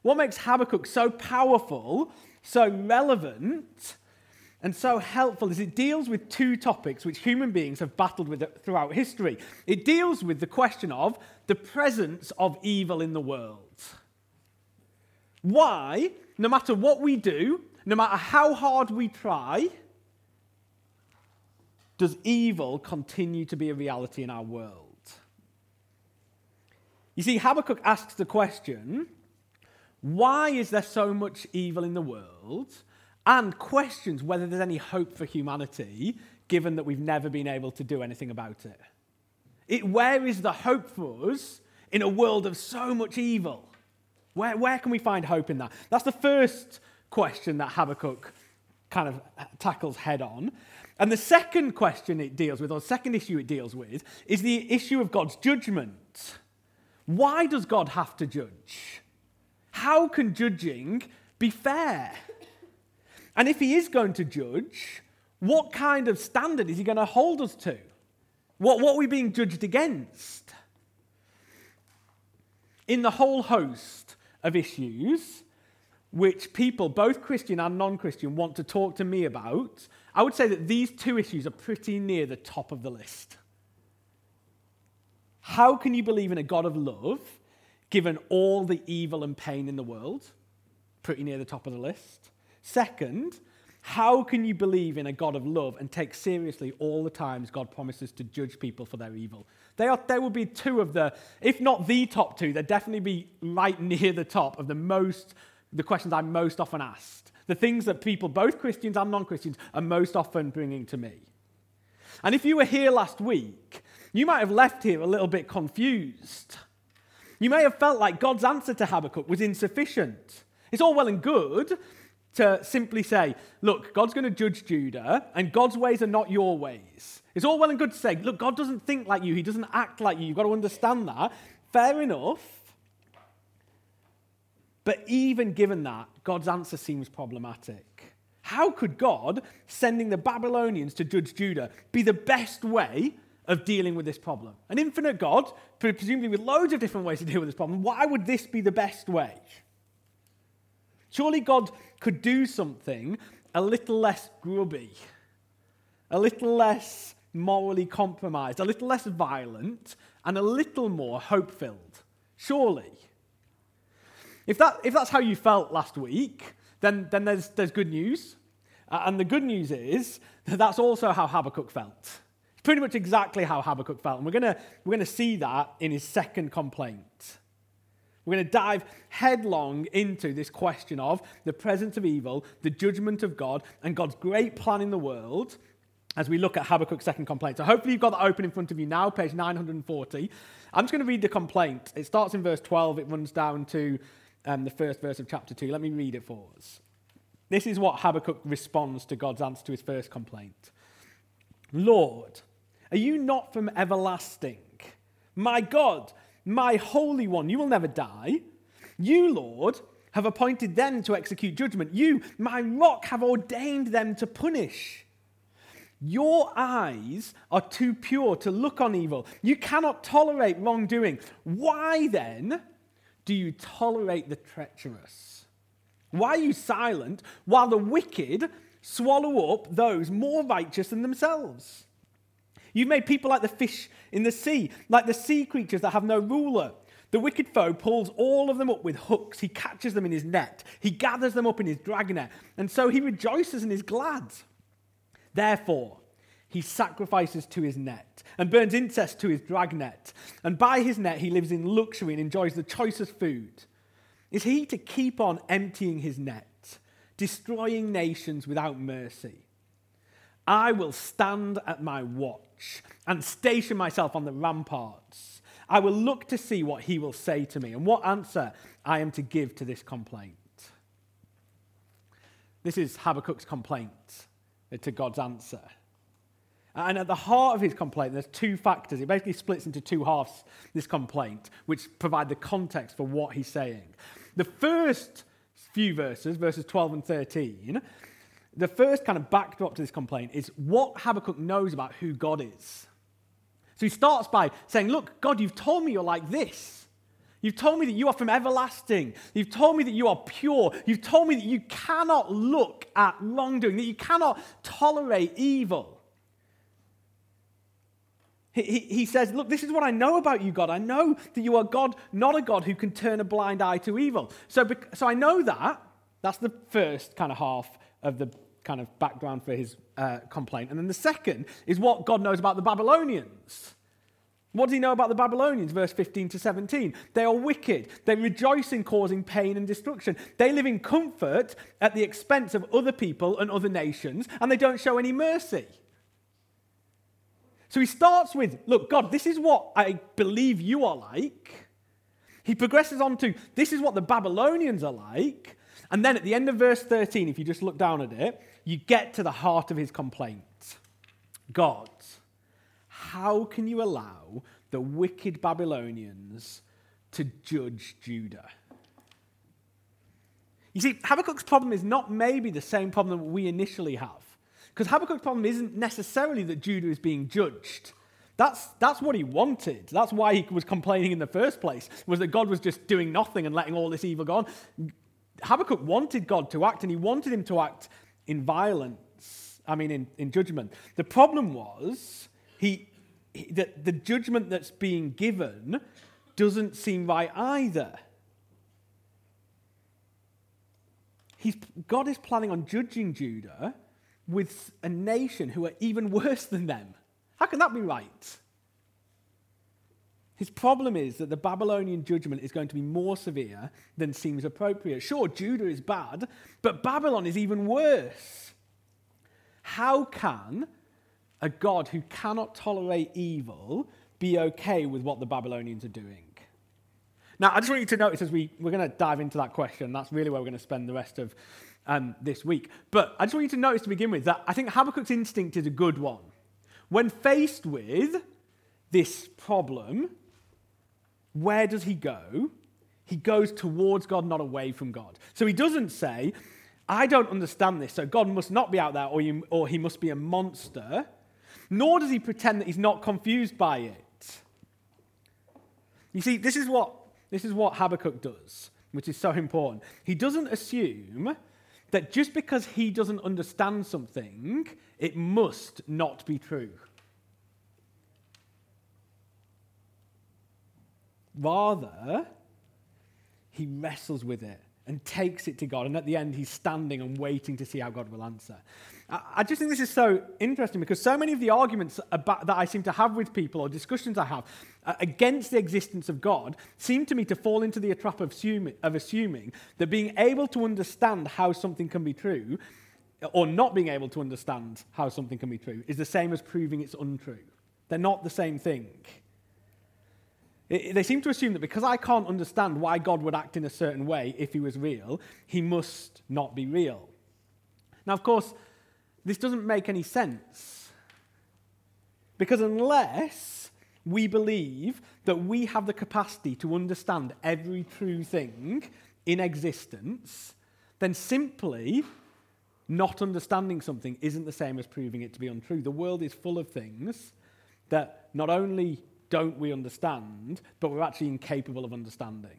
What makes Habakkuk so powerful, so relevant, and so helpful is it deals with two topics which human beings have battled with throughout history. It deals with the question of the presence of evil in the world. Why, no matter what we do, no matter how hard we try, does evil continue to be a reality in our world? You see, Habakkuk asks the question, why is there so much evil in the world? And questions whether there's any hope for humanity, given that we've never been able to do anything about it. Where is the hope for us in a world of so much evil? Where can we find hope in that? That's the first question that Habakkuk kind of tackles head on. And the second question it deals with, or second issue it deals with, is the issue of God's judgment. Why does God have to judge? How can judging be fair? And if he is going to judge, what kind of standard is he going to hold us to? What are we being judged against? In the whole host of issues which people, both Christian and non-Christian, want to talk to me about, I would say that these two issues are pretty near the top of the list. How can you believe in a God of love, given all the evil and pain in the world? Pretty near the top of the list. Second, how can you believe in a God of love and take seriously all the times God promises to judge people for their evil? There will be two of the, if not the top two, they'll definitely be right near the top of the questions I'm most often asked. The things that people, both Christians and non-Christians, are most often bringing to me. And if you were here last week, you might have left here a little bit confused. You may have felt like God's answer to Habakkuk was insufficient. It's all well and good to simply say, look, God's going to judge Judah, and God's ways are not your ways. It's all well and good to say, look, God doesn't think like you, he doesn't act like you, you've got to understand that. Fair enough. But even given that, God's answer seems problematic. How could God, sending the Babylonians to judge Judah, be the best way of dealing with this problem? An infinite God, presumably with loads of different ways to deal with this problem, why would this be the best way? Surely God could do something a little less grubby, a little less morally compromised, a little less violent, and a little more hope-filled. Surely. If that's how you felt last week, then there's good news. And the good news is that that's also how Habakkuk felt. Pretty much exactly how Habakkuk felt. And we're going to see that in his second complaint. We're going to dive headlong into this question of the presence of evil, the judgment of God, and God's great plan in the world as we look at Habakkuk's second complaint. So hopefully you've got that open in front of you now, page 940. I'm just going to read the complaint. It starts in verse 12. It runs down to the first verse of chapter 2. Let me read it for us. This is what Habakkuk responds to God's answer to his first complaint. Lord, are you not from everlasting? My God, my Holy One, you will never die. You, Lord, have appointed them to execute judgment. You, my rock, have ordained them to punish. Your eyes are too pure to look on evil. You cannot tolerate wrongdoing. Why then do you tolerate the treacherous? Why are you silent while the wicked swallow up those more righteous than themselves? You've made people like the fish in the sea, like the sea creatures that have no ruler. The wicked foe pulls all of them up with hooks. He catches them in his net. He gathers them up in his dragnet. And so he rejoices and is glad. Therefore, he sacrifices to his net and burns incense to his dragnet. And by his net, he lives in luxury and enjoys the choicest food. Is he to keep on emptying his net, destroying nations without mercy? I will stand at my watch and station myself on the ramparts. I will look to see what he will say to me and what answer I am to give to this complaint. This is Habakkuk's complaint to God's answer. And at the heart of his complaint, there's two factors. It basically splits into two halves, this complaint, which provide the context for what he's saying. The first few verses, verses 12 and 13, the first kind of backdrop to this complaint is what Habakkuk knows about who God is. So he starts by saying, look, God, you've told me you're like this. You've told me that you are from everlasting. You've told me that you are pure. You've told me that you cannot look at wrongdoing, that you cannot tolerate evil. He says, look, this is what I know about you, God. I know that you are God, not a God who can turn a blind eye to evil. So I know that. That's the first kind of half of the kind of background for his complaint. And then the second is what God knows about the Babylonians. What does he know about the Babylonians? Verse 15 to 17. They are wicked. They rejoice in causing pain and destruction. They live in comfort at the expense of other people and other nations, and they don't show any mercy. So he starts with, look, God, this is what I believe you are like. He progresses on to, this is what the Babylonians are like. And then at the end of verse 13, if you just look down at it, you get to the heart of his complaint. God, how can you allow the wicked Babylonians to judge Judah? You see, Habakkuk's problem is not maybe the same problem that we initially have. Because Habakkuk's problem isn't necessarily that Judah is being judged. That's what he wanted. That's why he was complaining in the first place, was that God was just doing nothing and letting all this evil go on. Habakkuk wanted God to act, and he wanted him to act in violence, in judgment. The problem was that the judgment that's being given doesn't seem right either. God is planning on judging Judah with a nation who are even worse than them. How can that be right? His problem is that the Babylonian judgment is going to be more severe than seems appropriate. Sure, Judah is bad, but Babylon is even worse. How can a God who cannot tolerate evil be okay with what the Babylonians are doing? Now, I just want you to notice as we're going to dive into that question. That's really where we're going to spend the rest of this week. But I just want you to notice to begin with that I think Habakkuk's instinct is a good one. When faced with this problem, where does he go? He goes towards God, not away from God. So he doesn't say, I don't understand this, so God must not be out there, or he must be a monster. Nor does he pretend that he's not confused by it. You see, this is what Habakkuk does, which is so important. He doesn't assume that just because he doesn't understand something, it must not be true. Rather, he wrestles with it and takes it to God, and at the end he's standing and waiting to see how God will answer. I just think this is so interesting because so many of the arguments that I seem to have with people or discussions I have against the existence of God seem to me to fall into the trap of assuming that being able to understand how something can be true or not being able to understand how something can be true is the same as proving it's untrue. They're not the same thing. They seem to assume that because I can't understand why God would act in a certain way if he was real, he must not be real. Now, of course, this doesn't make any sense. Because unless we believe that we have the capacity to understand every true thing in existence, then simply not understanding something isn't the same as proving it to be untrue. The world is full of things that not only don't we understand, but we're actually incapable of understanding.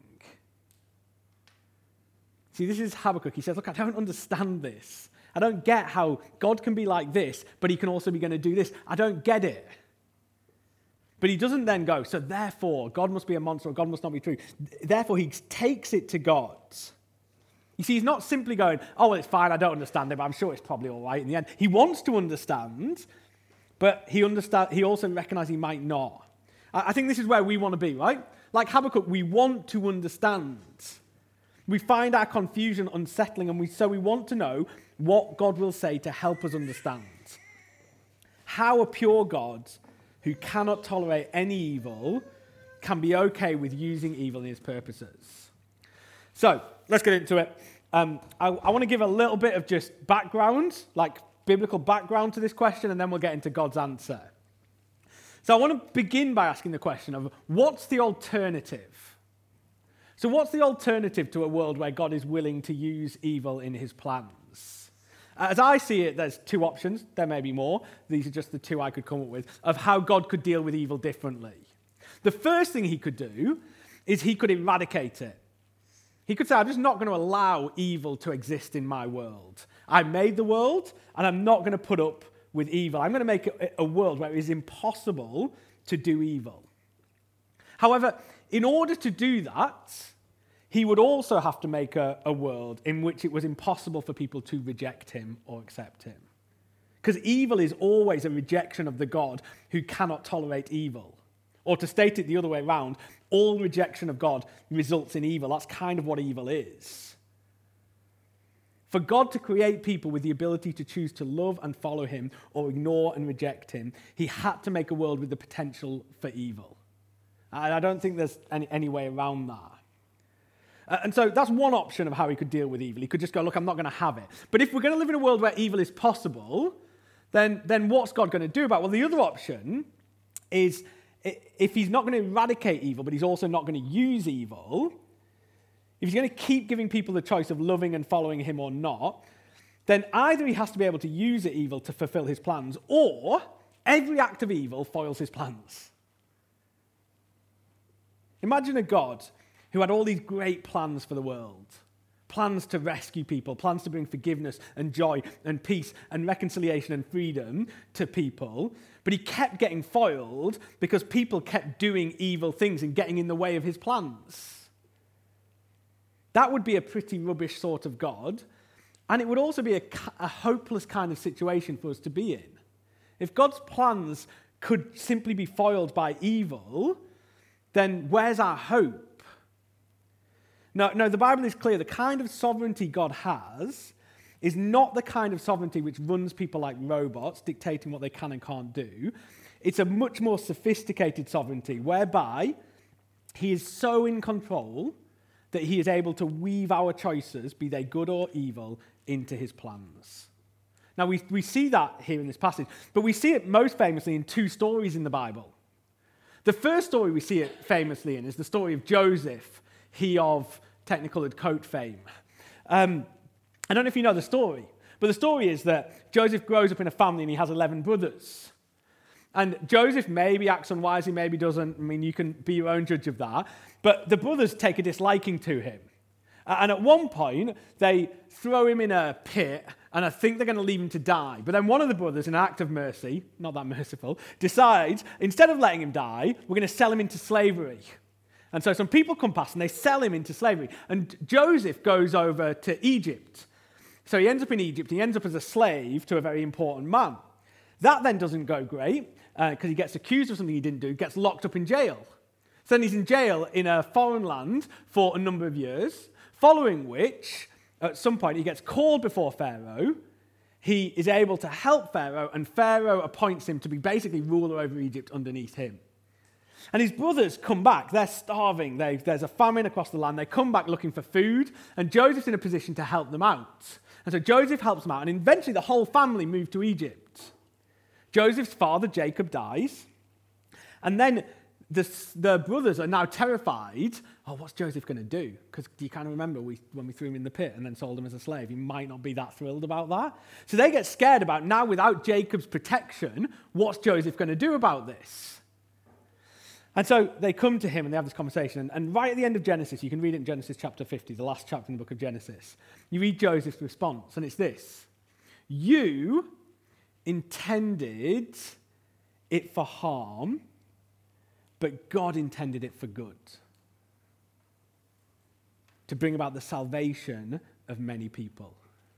See, this is Habakkuk. He says, look, I don't understand this. I don't get how God can be like this, but he can also be going to do this. I don't get it. But he doesn't then go, so therefore, God must be a monster or God must not be true. Therefore, he takes it to God. You see, he's not simply going, oh, well, it's fine, I don't understand it, but I'm sure it's probably all right in the end. He wants to understand, but he also recognizes he might not. I think this is where we want to be, right? Like Habakkuk, we want to understand. We find our confusion unsettling, and so we want to know what God will say to help us understand. How a pure God who cannot tolerate any evil can be okay with using evil in his purposes. So, let's get into it. I want to give a little bit of just background, like biblical background to this question, and then we'll get into God's answer. So I want to begin by asking the question of, what's the alternative? So what's the alternative to a world where God is willing to use evil in his plans? As I see it, there's two options. There may be more. These are just the two I could come up with, of how God could deal with evil differently. The first thing he could do is he could eradicate it. He could say, I'm just not going to allow evil to exist in my world. I made the world, and I'm not going to put up with evil. I'm going to make a world where it is impossible to do evil. However, in order to do that, he would also have to make a world in which it was impossible for people to reject him or accept him. Because evil is always a rejection of the God who cannot tolerate evil. Or to state it the other way around, all rejection of God results in evil. That's kind of what evil is. For God to create people with the ability to choose to love and follow him or ignore and reject him, he had to make a world with the potential for evil. And I don't think there's any way around that. And so that's one option of how he could deal with evil. He could just go, look, I'm not going to have it. But if we're going to live in a world where evil is possible, then what's God going to do about it? Well, the other option is if he's not going to eradicate evil, but he's also not going to use evil, if he's going to keep giving people the choice of loving and following him or not, then either he has to be able to use the evil to fulfill his plans, or every act of evil foils his plans. Imagine a God who had all these great plans for the world. Plans to rescue people, plans to bring forgiveness and joy and peace and reconciliation and freedom to people. But he kept getting foiled because people kept doing evil things and getting in the way of his plans. That would be a pretty rubbish sort of God. And it would also be a hopeless kind of situation for us to be in. If God's plans could simply be foiled by evil, then where's our hope? No, the Bible is clear. The kind of sovereignty God has is not the kind of sovereignty which runs people like robots, dictating what they can and can't do. It's a much more sophisticated sovereignty, whereby he is so in control that he is able to weave our choices, be they good or evil, into his plans. Now, we see that here in this passage, but we see it most famously in two stories in the Bible. The first story we see it famously in is the story of Joseph, he of Technicoloured Coat fame. I don't know if you know the story, but the story is that Joseph grows up in a family and he has 11 brothers. And Joseph maybe acts unwisely, maybe doesn't. I mean, you can be your own judge of that. But the brothers take a disliking to him. And at one point, they throw him in a pit, and I think they're going to leave him to die. But then one of the brothers, in an act of mercy, not that merciful, decides, instead of letting him die, we're going to sell him into slavery. And so some people come past, and they sell him into slavery. And Joseph goes over to Egypt. So he ends up in Egypt. He ends up as a slave to a very important man. That then doesn't go great, because he gets accused of something he didn't do, gets locked up in jail. So then he's in jail in a foreign land for a number of years, following which, at some point, he gets called before Pharaoh. He is able to help Pharaoh, and Pharaoh appoints him to be basically ruler over Egypt underneath him. And his brothers come back. They're starving. There's a famine across the land. They come back looking for food, and Joseph's in a position to help them out. And so Joseph helps them out, and eventually the whole family move to Egypt. Joseph's father, Jacob, dies, and then the brothers are now terrified. Oh, what's Joseph going to do? Because you kind of remember when we threw him in the pit and then sold him as a slave. He might not be that thrilled about that. So they get scared about, now without Jacob's protection, what's Joseph going to do about this? And so they come to him and they have this conversation. And right at the end of Genesis, you can read it in Genesis chapter 50, the last chapter in the book of Genesis. You read Joseph's response, and it's this: you intended it for harm, but God intended it for good, to bring about the salvation of many people.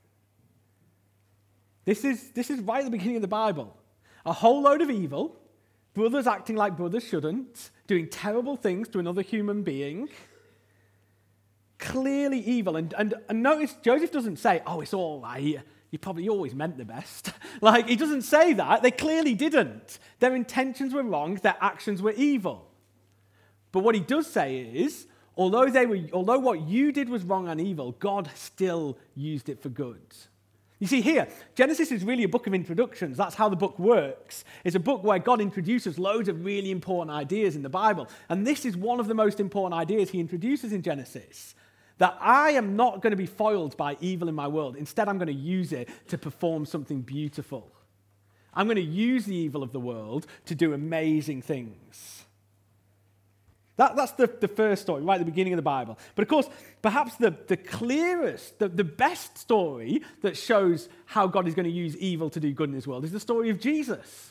This is right at the beginning of the Bible. A whole load of evil, brothers acting like brothers shouldn't, doing terrible things to another human being. Clearly evil. And notice, Joseph doesn't say, oh, it's all right. You always meant the best. He doesn't say that. They clearly didn't. Their intentions were wrong. Their actions were evil. But what he does say is, although what you did was wrong and evil, God still used it for good. You see here, Genesis is really a book of introductions. That's how the book works. It's a book where God introduces loads of really important ideas in the Bible. And this is one of the most important ideas he introduces in Genesis. That I am not going to be foiled by evil in my world. Instead, I'm going to use it to perform something beautiful. I'm going to use the evil of the world to do amazing things. That's the first story, right at the beginning of the Bible. But of course, perhaps the clearest, the best story that shows how God is going to use evil to do good in this world is the story of Jesus.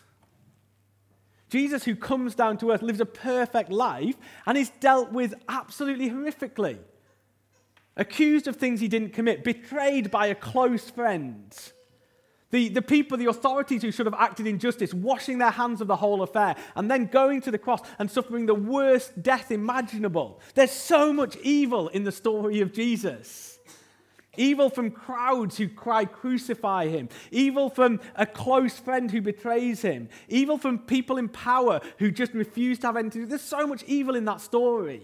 Jesus, who comes down to earth, lives a perfect life, and is dealt with absolutely horrifically. Accused of things he didn't commit, betrayed by a close friend. The people, the authorities who should have acted in justice, washing their hands of the whole affair, and then going to the cross and suffering the worst death imaginable. There's so much evil in the story of Jesus. Evil from crowds who cry, crucify him. Evil from a close friend who betrays him. Evil from people in power who just refuse to have anything to do. There's so much evil in that story.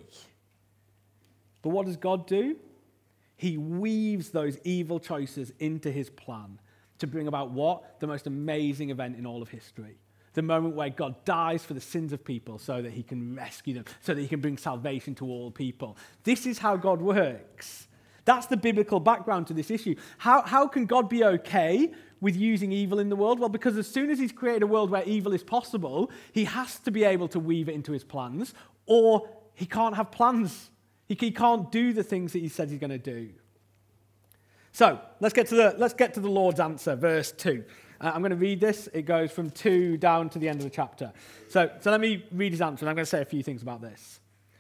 But what does God do? He weaves those evil choices into his plan to bring about what? The most amazing event in all of history. The moment where God dies for the sins of people so that he can rescue them, so that he can bring salvation to all people. This is how God works. That's the biblical background to this issue. How can God be okay with using evil in the world? Well, because as soon as he's created a world where evil is possible, he has to be able to weave it into his plans, or he can't have plans. He can't do the things that he said he's going to do. So let's get to the Lord's answer, verse 2. I'm going to read this. It goes from 2 down to the end of the chapter. So let me read his answer, and I'm going to say a few things about this.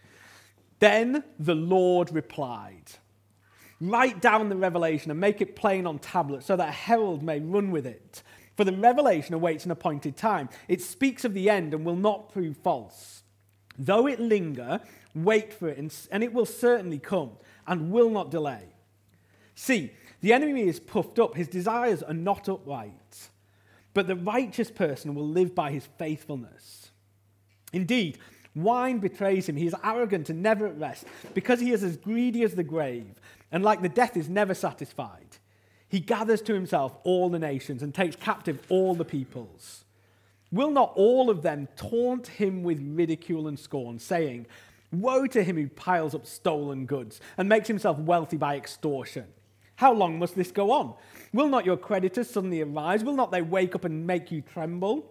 Then the Lord replied, "Write down the revelation and make it plain on tablets so that a herald may run with it. For the revelation awaits an appointed time. It speaks of the end and will not prove false. Though it linger, wait for it, and it will certainly come and will not delay. See, the enemy is puffed up, his desires are not upright, but the righteous person will live by his faithfulness. Indeed, wine betrays him, he is arrogant and never at rest, because he is as greedy as the grave, and like the death is never satisfied. He gathers to himself all the nations and takes captive all the peoples. Will not all of them taunt him with ridicule and scorn, saying, 'Woe to him who piles up stolen goods and makes himself wealthy by extortion'? How long must this go on? Will not your creditors suddenly arise? Will not they wake up and make you tremble?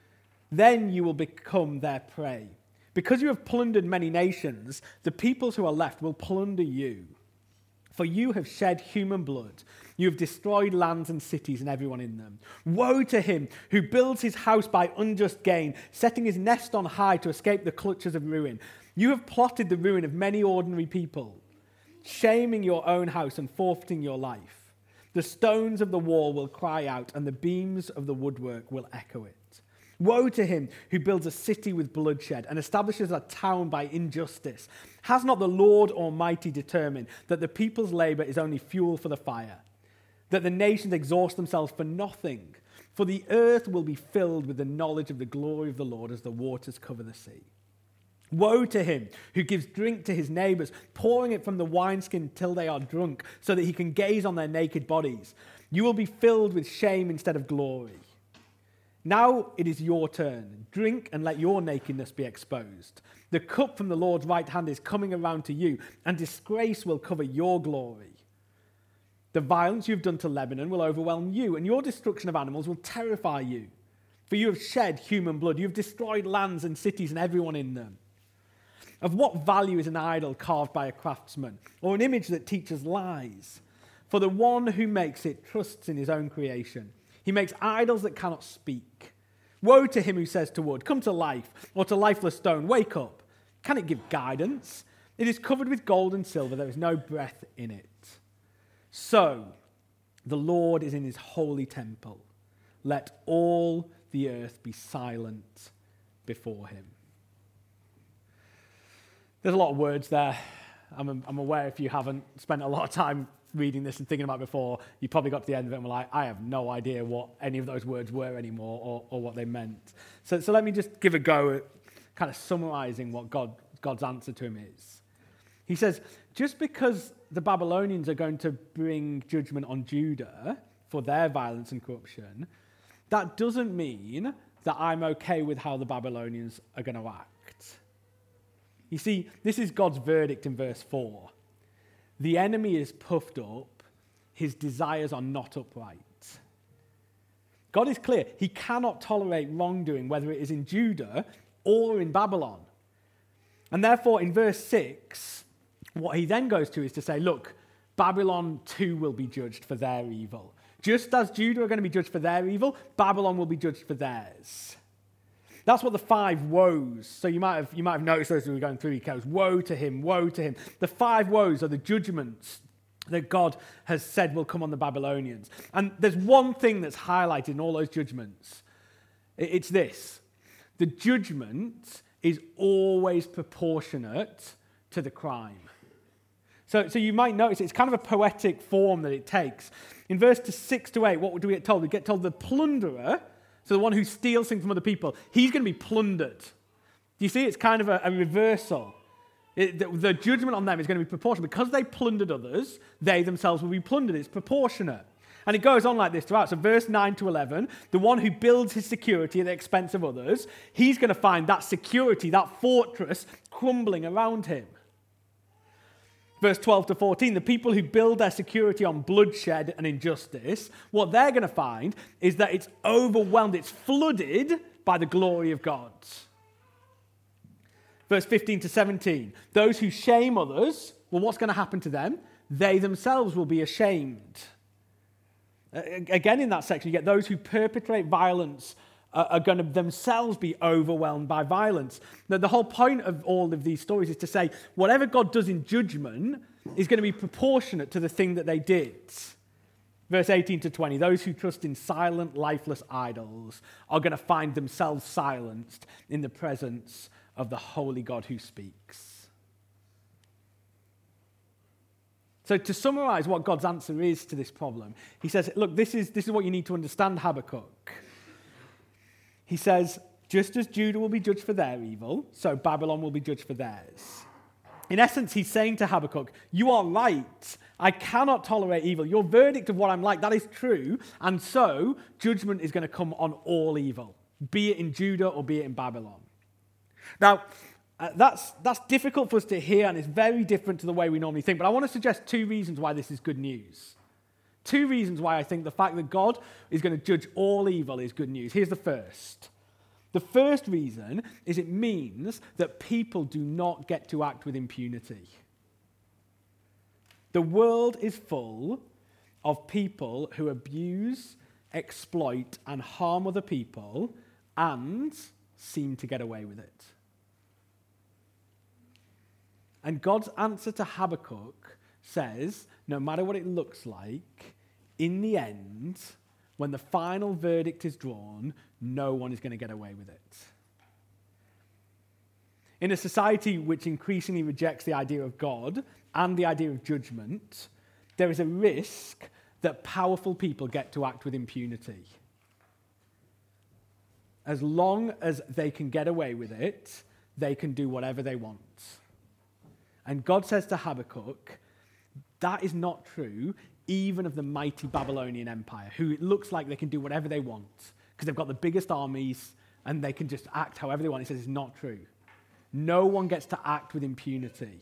Then you will become their prey. Because you have plundered many nations, the peoples who are left will plunder you. For you have shed human blood. You have destroyed lands and cities and everyone in them. Woe to him who builds his house by unjust gain, setting his nest on high to escape the clutches of ruin. You have plotted the ruin of many ordinary people, shaming your own house and forfeiting your life. The stones of the wall will cry out, and the beams of the woodwork will echo it. Woe to him who builds a city with bloodshed and establishes a town by injustice. Has not the Lord Almighty determined that the people's labor is only fuel for the fire, that the nations exhaust themselves for nothing? For the earth will be filled with the knowledge of the glory of the Lord as the waters cover the sea. Woe to him who gives drink to his neighbors, pouring it from the wineskin till they are drunk, so that he can gaze on their naked bodies. You will be filled with shame instead of glory. Now it is your turn. Drink and let your nakedness be exposed. The cup from the Lord's right hand is coming around to you, and disgrace will cover your glory. The violence you have done to Lebanon will overwhelm you, and your destruction of animals will terrify you. For you have shed human blood. You have destroyed lands and cities and everyone in them. Of what value is an idol carved by a craftsman, or an image that teaches lies? For the one who makes it trusts in his own creation. He makes idols that cannot speak. Woe to him who says to wood, 'Come to life,' or to lifeless stone, 'Wake up.' Can it give guidance? It is covered with gold and silver. There is no breath in it. So the Lord is in his holy temple. Let all the earth be silent before him." There's a lot of words there. I'm aware if you haven't spent a lot of time reading this and thinking about it before, you probably got to the end of it and were like, I have no idea what any of those words were anymore or what they meant. So let me just give a go at kind of summarizing what God's answer to him is. He says, just because the Babylonians are going to bring judgment on Judah for their violence and corruption, that doesn't mean that I'm okay with how the Babylonians are going to act. You see, this is God's verdict in verse 4. The enemy is puffed up, his desires are not upright. God is clear, he cannot tolerate wrongdoing, whether it is in Judah or in Babylon. And therefore, in verse 6, what he then goes to is to say, look, Babylon too will be judged for their evil. Just as Judah are going to be judged for their evil, Babylon will be judged for theirs. That's what the 5 woes. So you might have noticed those as we were going through. He goes, woe to him, woe to him. The 5 woes are the judgments that God has said will come on the Babylonians. And there's one thing that's highlighted in all those judgments. It's this. The judgment is always proportionate to the crime. So you might notice it's kind of a poetic form that it takes. In verse 6 to 8, what do we get told? We get told the plunderer, so the one who steals things from other people, he's going to be plundered. Do you see? It's kind of a reversal. The judgment on them is going to be proportional. Because they plundered others, they themselves will be plundered. It's proportionate. And it goes on like this throughout. So verse 9 to 11, the one who builds his security at the expense of others, he's going to find that security, that fortress, crumbling around him. Verse 12 to 14, the people who build their security on bloodshed and injustice, what they're going to find is that it's overwhelmed, it's flooded by the glory of God. Verse 15 to 17, those who shame others, well, what's going to happen to them? They themselves will be ashamed. Again, in that section, you get those who perpetrate violence are going to themselves be overwhelmed by violence. Now, the whole point of all of these stories is to say whatever God does in judgment is going to be proportionate to the thing that they did. Verse 18 to 20, those who trust in silent, lifeless idols are going to find themselves silenced in the presence of the holy God who speaks. So to summarize what God's answer is to this problem, he says, look, this is what you need to understand, Habakkuk. He says, just as Judah will be judged for their evil, so Babylon will be judged for theirs. In essence, he's saying to Habakkuk, you are right. I cannot tolerate evil. Your verdict of what I'm like, that is true. And so judgment is going to come on all evil, be it in Judah or be it in Babylon. Now, that's difficult for us to hear, and it's very different to the way we normally think. But I want to suggest 2 reasons why this is good news. 2 reasons why I think the fact that God is going to judge all evil is good news. Here's the first. The first reason is it means that people do not get to act with impunity. The world is full of people who abuse, exploit, and harm other people and seem to get away with it. And God's answer to Habakkuk says, no matter what it looks like, in the end, when the final verdict is drawn, no one is going to get away with it. In a society which increasingly rejects the idea of God and the idea of judgment, there is a risk that powerful people get to act with impunity. As long as they can get away with it, they can do whatever they want. And God says to Habakkuk, that is not true even of the mighty Babylonian Empire, who it looks like they can do whatever they want because they've got the biggest armies and they can just act however they want. He says it's not true. No one gets to act with impunity.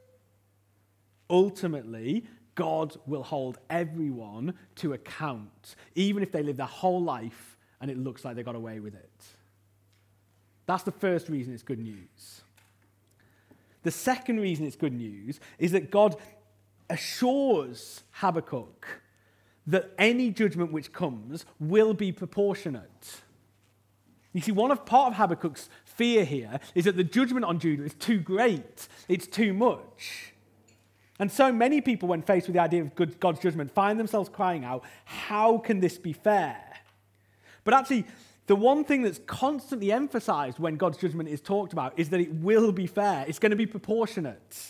Ultimately, God will hold everyone to account, even if they live their whole life and it looks like they got away with it. That's the first reason it's good news. The second reason it's good news is that God assures Habakkuk that any judgment which comes will be proportionate. You see, part of Habakkuk's fear here is that the judgment on Judah is too great. It's too much. And so many people, when faced with the idea of God's judgment, find themselves crying out, how can this be fair? But actually, the one thing that's constantly emphasized when God's judgment is talked about is that it will be fair. It's going to be proportionate.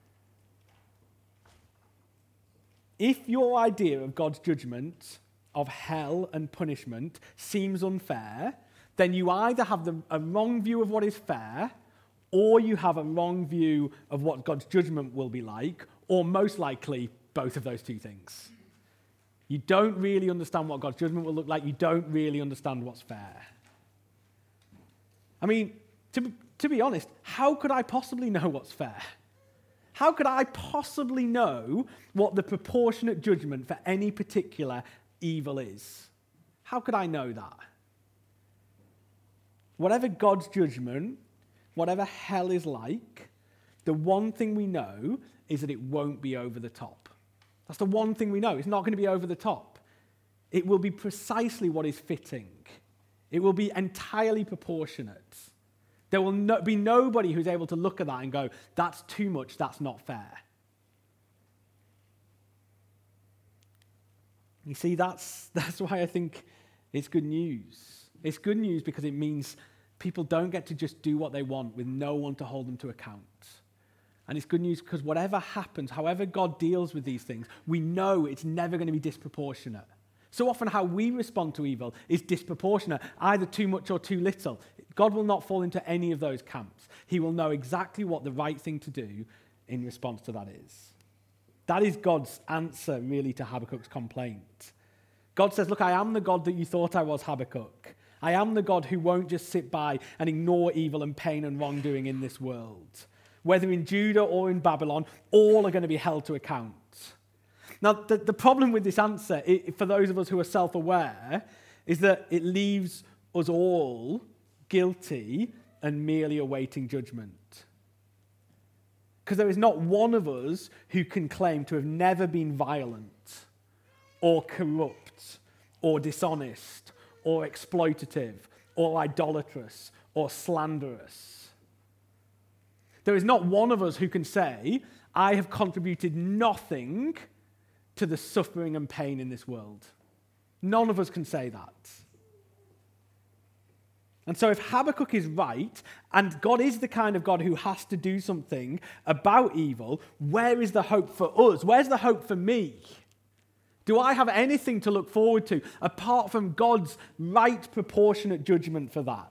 If your idea of God's judgment, of hell and punishment, seems unfair, then you either have a wrong view of what is fair, or you have a wrong view of what God's judgment will be like, or most likely, both of those 2 things. You don't really understand what God's judgment will look like. You don't really understand what's fair. I mean, to be honest, how could I possibly know what's fair? How could I possibly know what the proportionate judgment for any particular evil is? How could I know that? Whatever God's judgment, whatever hell is like, the one thing we know is that it won't be over the top. That's the one thing we know. It's not going to be over the top. It will be precisely what is fitting. It will be entirely proportionate. There will be nobody who's able to look at that and go, that's too much, that's not fair. You see, that's why I think it's good news. It's good news because it means people don't get to just do what they want with no one to hold them to account. And it's good news because whatever happens, however God deals with these things, we know it's never going to be disproportionate. So often how we respond to evil is disproportionate, either too much or too little. God will not fall into any of those camps. He will know exactly what the right thing to do in response to that is. That is God's answer, really, to Habakkuk's complaint. God says, look, I am the God that you thought I was, Habakkuk. I am the God who won't just sit by and ignore evil and pain and wrongdoing in this world. Whether in Judah or in Babylon, all are going to be held to account. Now, the problem with this answer, for those of us who are self-aware, is that it leaves us all guilty and merely awaiting judgment. Because there is not one of us who can claim to have never been violent or corrupt or dishonest or exploitative or idolatrous or slanderous. There is not one of us who can say, I have contributed nothing to the suffering and pain in this world. None of us can say that. And so if Habakkuk is right, and God is the kind of God who has to do something about evil, where is the hope for us? Where's the hope for me? Do I have anything to look forward to apart from God's right proportionate judgment for that?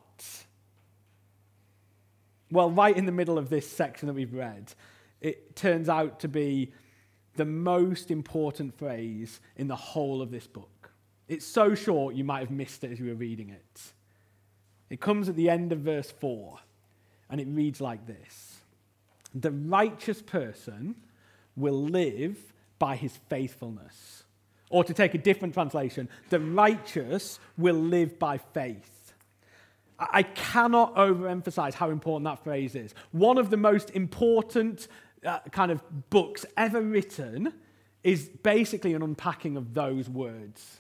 Well, right in the middle of this section that we've read, it turns out to be the most important phrase in the whole of this book. It's so short you might have missed it as you were reading it. It comes at the end of verse 4, and it reads like this. The righteous person will live by his faithfulness. Or to take a different translation, the righteous will live by faith. I cannot overemphasize how important that phrase is. One of the most important kind of books ever written is basically an unpacking of those words.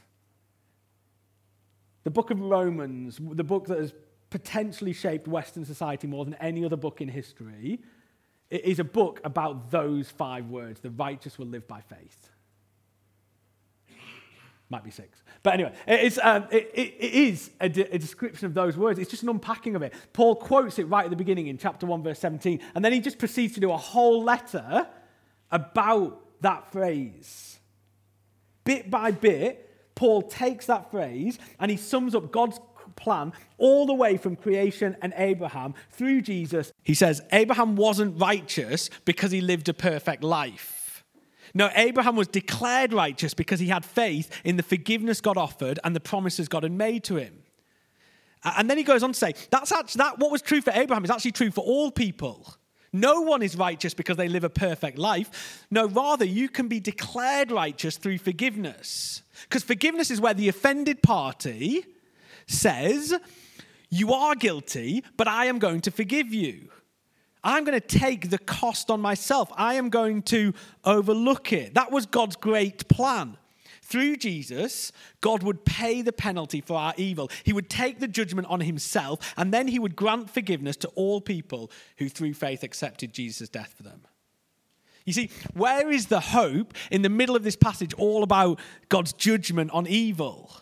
The book of Romans, the book that has potentially shaped Western society more than any other book in history, it is a book about those 5 words. The righteous will live by faith. Might be 6. But anyway, it is a description of those words. It's just an unpacking of it. Paul quotes it right at the beginning in chapter 1, verse 17, and then he just proceeds to do a whole letter about that phrase. Bit by bit, Paul takes that phrase and he sums up God's plan all the way from creation and Abraham through Jesus. He says, Abraham wasn't righteous because he lived a perfect life. No, Abraham was declared righteous because he had faith in the forgiveness God offered and the promises God had made to him. And then he goes on to say, that what was true for Abraham is actually true for all people. No one is righteous because they live a perfect life. No, rather, you can be declared righteous through forgiveness. Because forgiveness is where the offended party says, you are guilty, but I am going to forgive you. I'm going to take the cost on myself. I am going to overlook it. That was God's great plan. Through Jesus, God would pay the penalty for our evil. He would take the judgment on himself, and then he would grant forgiveness to all people who through faith accepted Jesus' death for them. You see, where is the hope in the middle of this passage all about God's judgment on evil?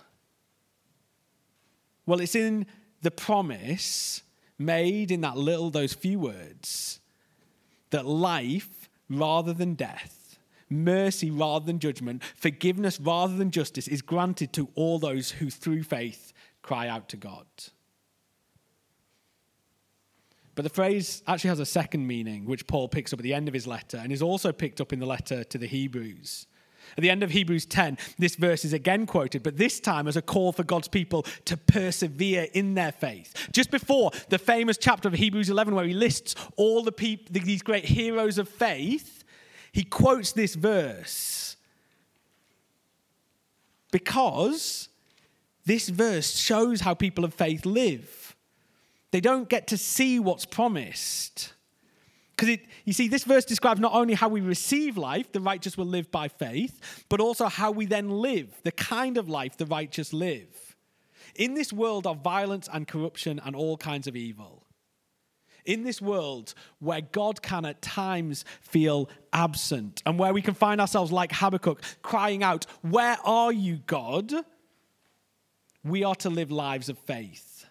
Well, it's in the promise made in those few words that life rather than death, mercy rather than judgment, forgiveness rather than justice is granted to all those who through faith cry out to God. But the phrase actually has a second meaning, which Paul picks up at the end of his letter and is also picked up in the letter to the Hebrews. At the end of Hebrews 10, this verse is again quoted, but this time as a call for God's people to persevere in their faith. Just before the famous chapter of Hebrews 11 where he lists all these great heroes of faith, he quotes this verse because this verse shows how people of faith live. They don't get to see what's promised. Because you see, this verse describes not only how we receive life, the righteous will live by faith, but also how we then live, the kind of life the righteous live. In this world of violence and corruption and all kinds of evil, in this world where God can at times feel absent and where we can find ourselves like Habakkuk crying out, "Where are you, God?" we are to live lives of faith.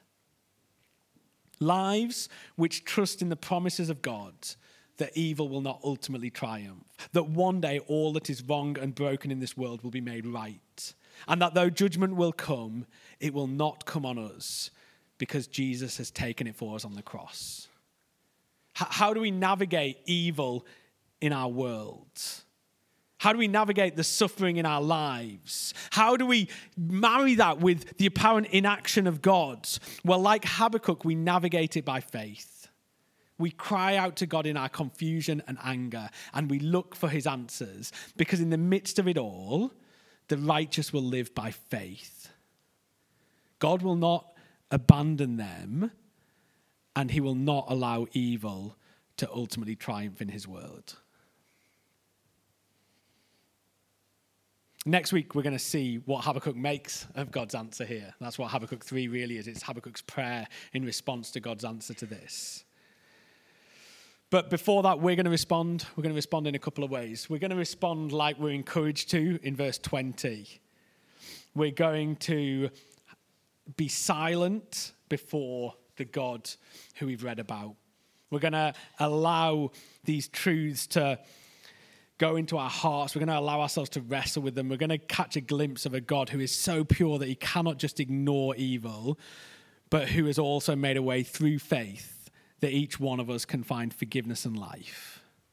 Lives which trust in the promises of God that evil will not ultimately triumph, that one day all that is wrong and broken in this world will be made right, and that though judgment will come, it will not come on us because Jesus has taken it for us on the cross. How do we navigate evil in our world? How do we navigate the suffering in our lives? How do we marry that with the apparent inaction of God? Well, like Habakkuk, we navigate it by faith. We cry out to God in our confusion and anger, and we look for his answers, because in the midst of it all, the righteous will live by faith. God will not abandon them, and he will not allow evil to ultimately triumph in his world. Next week, we're going to see what Habakkuk makes of God's answer here. That's what Habakkuk 3 really is. It's Habakkuk's prayer in response to God's answer to this. But before that, we're going to respond. We're going to respond in a couple of ways. We're going to respond like we're encouraged to in verse 20. We're going to be silent before the God who we've read about. We're going to allow these truths to go into our hearts. We're going to allow ourselves to wrestle with them. We're going to catch a glimpse of a God who is so pure that he cannot just ignore evil, but who has also made a way through faith that each one of us can find forgiveness and life.